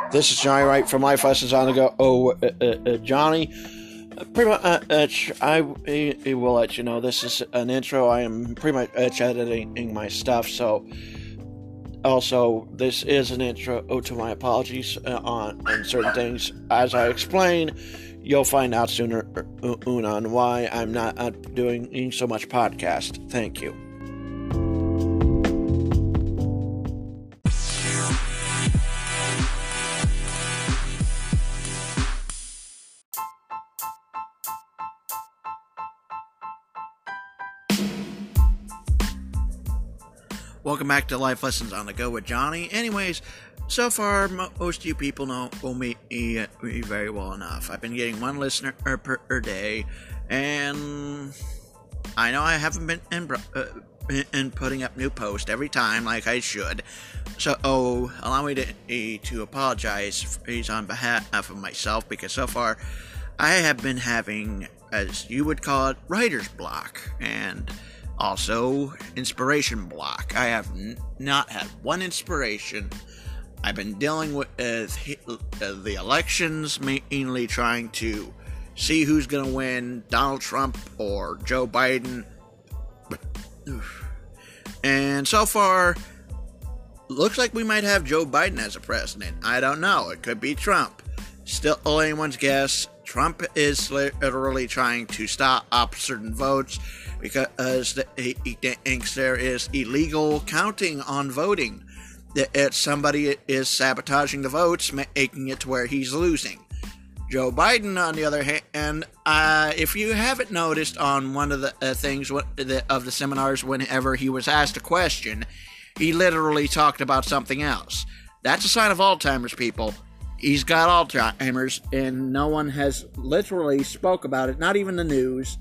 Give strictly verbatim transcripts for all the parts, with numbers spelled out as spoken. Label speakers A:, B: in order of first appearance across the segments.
A: This is Johnny Wright from Life Lessons on the Go. Oh, uh, uh, uh, Johnny, uh, pretty much, uh, uh, I, I will let you know this is an intro. I am pretty much uh, editing my stuff, so also this is an intro to my apologies uh, on, on certain things. As I explain, you'll find out sooner uh, on why I'm not uh, doing so much podcast. Thank you. Welcome back to Life Lessons on the Go with Johnny. Anyways, so far, most of you people know me, me very well enough. I've been getting one listener per, per day, and I know I haven't been in, uh, in putting up new posts every time like I should. So, oh, allow me to, to apologize on behalf of myself, because so far I have been having, as you would call it, writer's block, and also inspiration block. I have n- not had one inspiration. I've been dealing with uh, the elections, mainly trying to see who's going to win, Donald Trump or Joe Biden. And so far, looks like we might have Joe Biden as a president. I don't know. It could be Trump. Still anyone's guess. Trump is literally trying to stop certain votes because he thinks there is illegal counting on voting. That somebody is sabotaging the votes, making it to where he's losing. Joe Biden, on the other hand, uh, if you haven't noticed on one of the uh, things of the seminars, whenever he was asked a question, he literally talked about something else. That's a sign of Alzheimer's, people. He's got Alzheimer's, and no one has literally spoke about it, not even the news.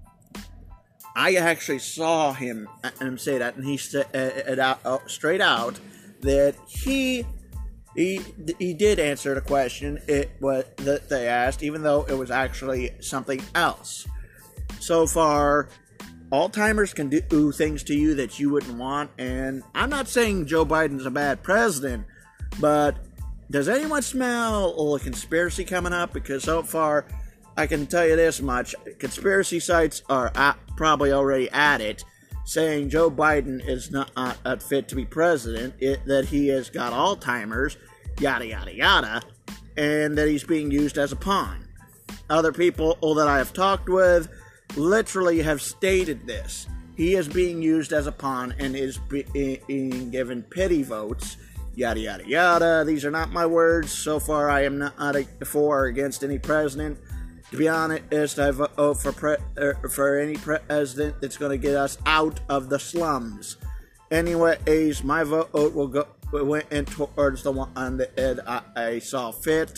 A: I actually saw him say that, and he said it out, straight out that he he he did answer the question it was that they asked, even though it was actually something else. So far, Alzheimer's can do things to you that you wouldn't want, and I'm not saying Joe Biden's a bad president, but does anyone smell a conspiracy coming up? Because so far, I can tell you this much. Conspiracy sites are at, probably already at it, saying Joe Biden is not uh, fit to be president, it, that he has got Alzheimer's, yada, yada, yada, and that he's being used as a pawn. Other people that I have talked with literally have stated this. He is being used as a pawn and is being given pity votes, yada, yada, yada. These are not my words. So far, I am not for or against any president. To be honest, I vote for pre- er, for any president that's going to get us out of the slums. Anyways, my vote will go went in towards the one that I, I saw fit,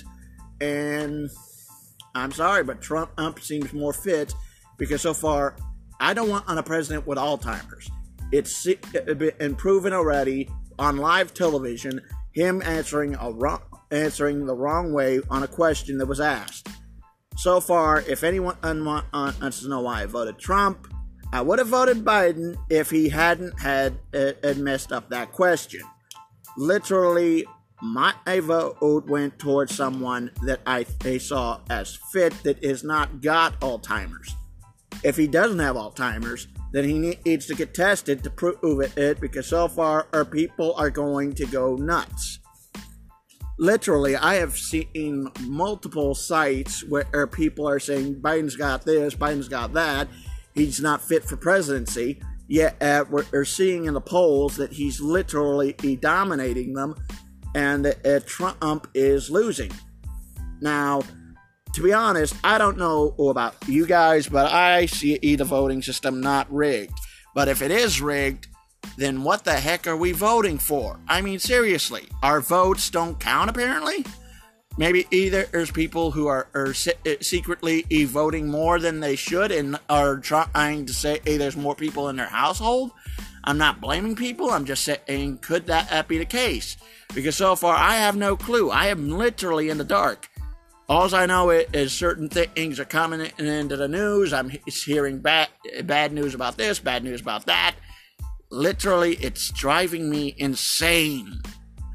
A: and I'm sorry, but Trump seems more fit, because so far I don't want on a president with Alzheimer's. It's been proven already on live television, him answering a wrong, answering the wrong way on a question that was asked. So far, if anyone wants to know why I voted Trump, I would have voted Biden if he hadn't had, uh, had messed up that question. Literally, my vote went towards someone that I, I saw as fit that has not got Alzheimer's. If he doesn't have Alzheimer's, then he needs to get tested to prove it, because so far our people are going to go nuts. Literally, I have seen multiple sites where people are saying Biden's got this, Biden's got that, he's not fit for presidency, yet uh, we're seeing in the polls that he's literally dominating them, and uh, Trump is losing. Now, to be honest, I don't know about you guys, but I see the voting system not rigged. But if it is rigged, then what the heck are we voting for? I mean, seriously, our votes don't count apparently? Maybe either there's people who are, are se- secretly voting more than they should and are trying to say, hey, there's more people in their household. I'm not blaming people, I'm just saying, could that be the case? Because so far, I have no clue. I am literally in the dark. All I know is certain things are coming into the news. I'm hearing bad, bad news about this, bad news about that. Literally, it's driving me insane.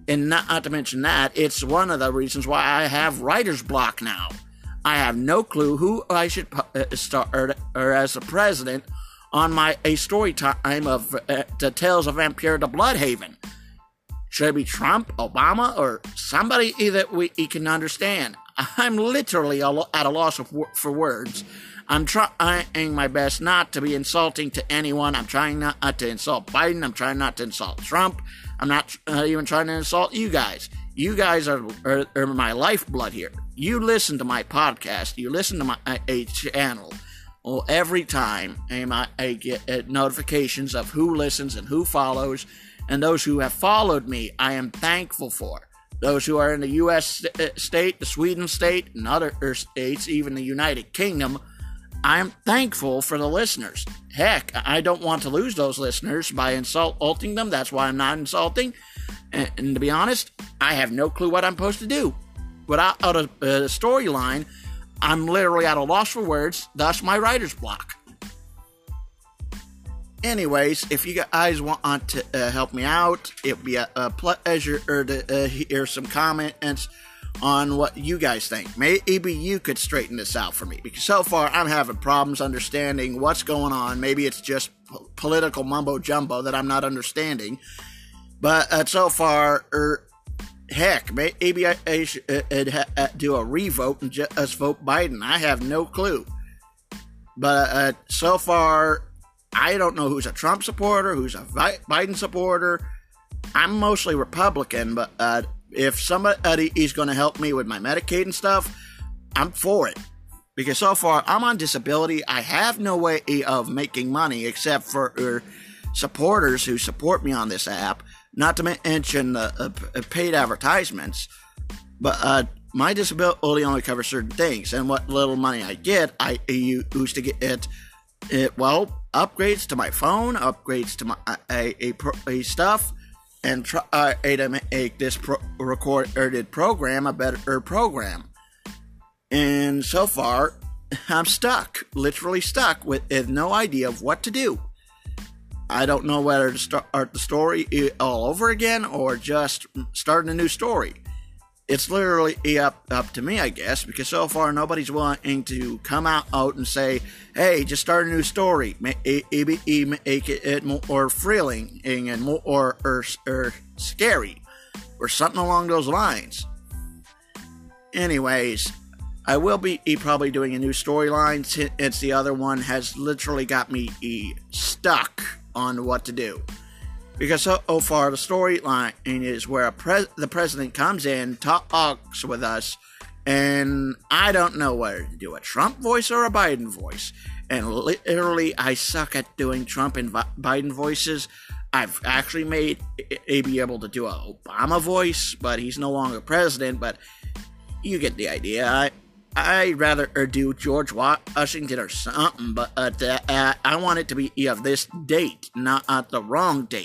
A: And not to mention that, it's one of the reasons why I have writer's block now. I have no clue who I should start or, or as the president on my a story time of uh, the Tales of Vampire the Bloodhaven. Should it be Trump, Obama, or somebody that we can understand? I'm literally at a loss of, for words. I'm trying my best not to be insulting to anyone. I'm trying not to insult Biden. I'm trying not to insult Trump. I'm not uh, even trying to insult you guys. You guys are, are, are my lifeblood here. You listen to my podcast. You listen to my uh, a channel. Well, every time I, I get uh, notifications of who listens and who follows, and those who have followed me, I am thankful for. Those who are in the U S state, the Sweden state, and other states, even the United Kingdom, I am thankful for the listeners. Heck, I don't want to lose those listeners by insulting them. That's why I'm not insulting. And, and to be honest, I have no clue what I'm supposed to do. Without a, a storyline, I'm literally at a loss for words, thus my writer's block. Anyways, if you guys want to uh, help me out, it would be a, a pleasure to uh, hear some comments on what you guys think. Maybe you could straighten this out for me, because so far I'm having problems understanding what's going on. Maybe it's just po- political mumbo-jumbo that I'm not understanding. But uh, so far, er, heck, maybe I, I should uh, uh, do a revote and just vote Biden. I have no clue. But uh, so far, I don't know who's a Trump supporter, who's a Biden supporter. I'm mostly Republican, but uh, if somebody is going to help me with my Medicaid and stuff, I'm for it. Because so far, I'm on disability. I have no way of making money except for uh, supporters who support me on this app. Not to mention uh, uh, paid advertisements. But uh, my disability only covers certain things. And what little money I get, I use to get it, it well, upgrades to my phone, upgrades to my a, a, a stuff, and try uh, to make this pro- recorded program a better program. And so far, I'm stuck, literally stuck with, with no idea of what to do. I don't know whether to start the story all over again or just start a new story. It's literally up up to me, I guess, because so far nobody's willing to come out, out and say, hey, just start a new story. Make it more thrilling and more or, or, or scary or something along those lines. Anyways, I will be probably doing a new storyline since the other one has literally got me stuck on what to do. Because so far, the storyline is where a pres- the president comes in, talks with us, and I don't know whether to do a Trump voice or a Biden voice. And literally, I suck at doing Trump and Biden voices. I've actually made a be able to do an Obama voice, but he's no longer president, but you get the idea. I, I'd rather do George Washington or something, but uh, uh, I want it to be of this date, not at the wrong date.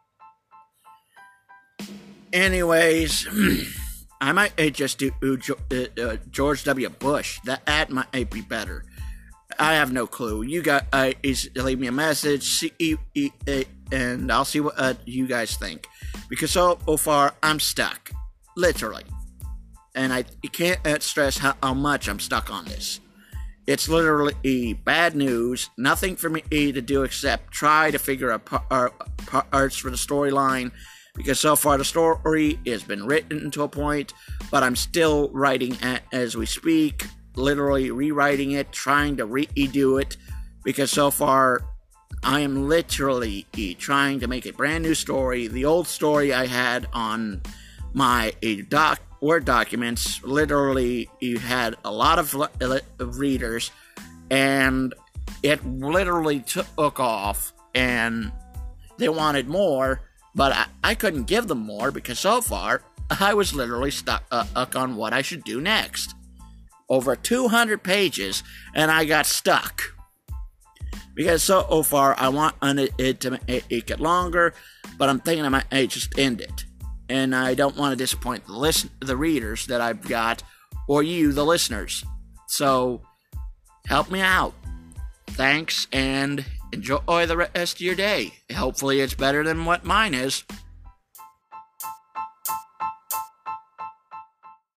A: Anyways, I might just do uh, George W. Bush. That might be better. I have no clue. You guys uh, leave me a message, see, and I'll see what uh, you guys think. Because so far, I'm stuck. Literally. And I can't stress how, how much I'm stuck on this. It's literally bad news. Nothing for me to do except try to figure out parts for the storyline. Because so far the story has been written to a point, but I'm still writing it as we speak, literally rewriting it, trying to redo it, because so far I am literally trying to make a brand new story. The old story I had on my doc, Word documents, literally you had a lot of, of readers, and it literally took off, and they wanted more. But I, I couldn't give them more because so far, I was literally stuck uh, on what I should do next. Over two hundred pages, and I got stuck. Because so far, I want it to make it longer, but I'm thinking I might just end it. And I don't want to disappoint the listen, the readers that I've got, or you, the listeners. So, help me out. Thanks, and enjoy the rest of your day. Hopefully it's better than what mine is.